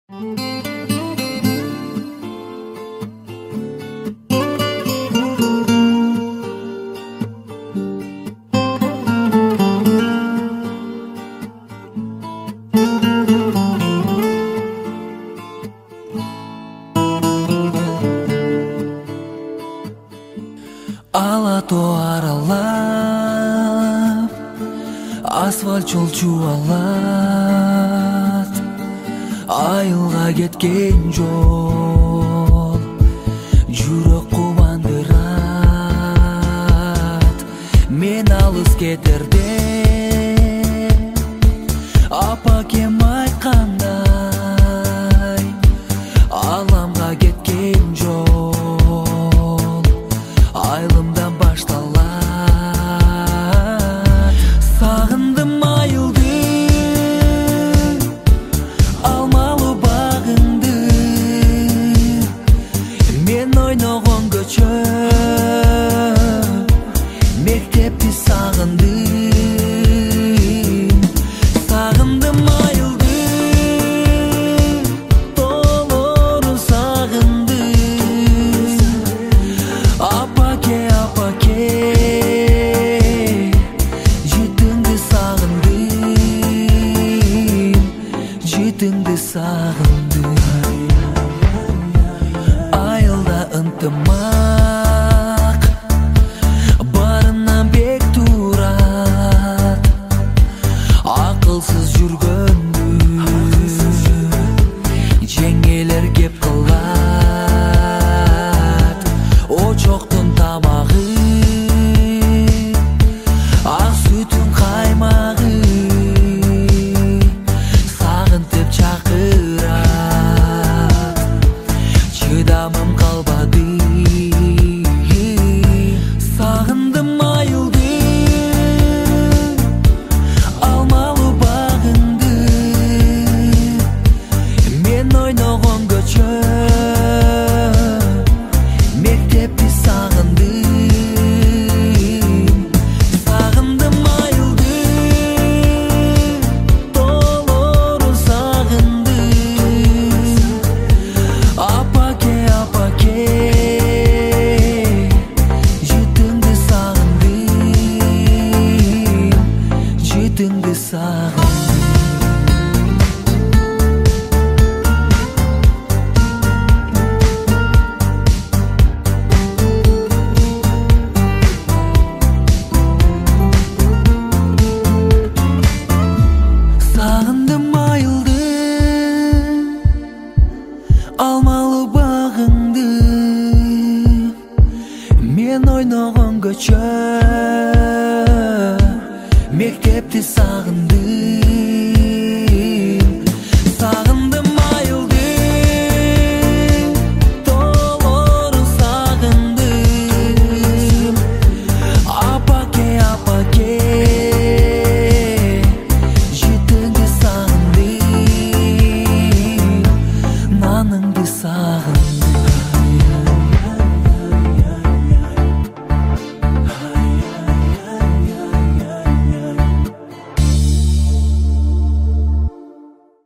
Алатоо аралап асфальт жол жуалат, айылга кеткен жол жүрөк кубандырат. Мен алыс кетерде апакем айткандай, аламга кеткен жол айылымдан башталат. Сагындым айылды, алмалуу багыңды, мен ойногон көчө, мектепти сагындым. Сагындым айылды, тоолорун сагындым. Апаке, апаке, жытыңды сагындым, жытыңды сагындым. Айылда ынтымак барынан бек турат, акылсыз жүргөндү жеңелер кеп кылат. Очоктун тамагы, ак сүтүн каймагы, сагынтып чакырат, чыдамым калбады. Сагындым айылды, алмалуу багыңды, мен ойногон көчө, мектепти сагындым. Сагындым айылды, тоолорун сагындым. Апаке, апаке, жытыңды сагындым, жытыңды сагындым. Сагындым айылды, алмалуу багыңды, мен ойногон көчө, мектепти сагындым.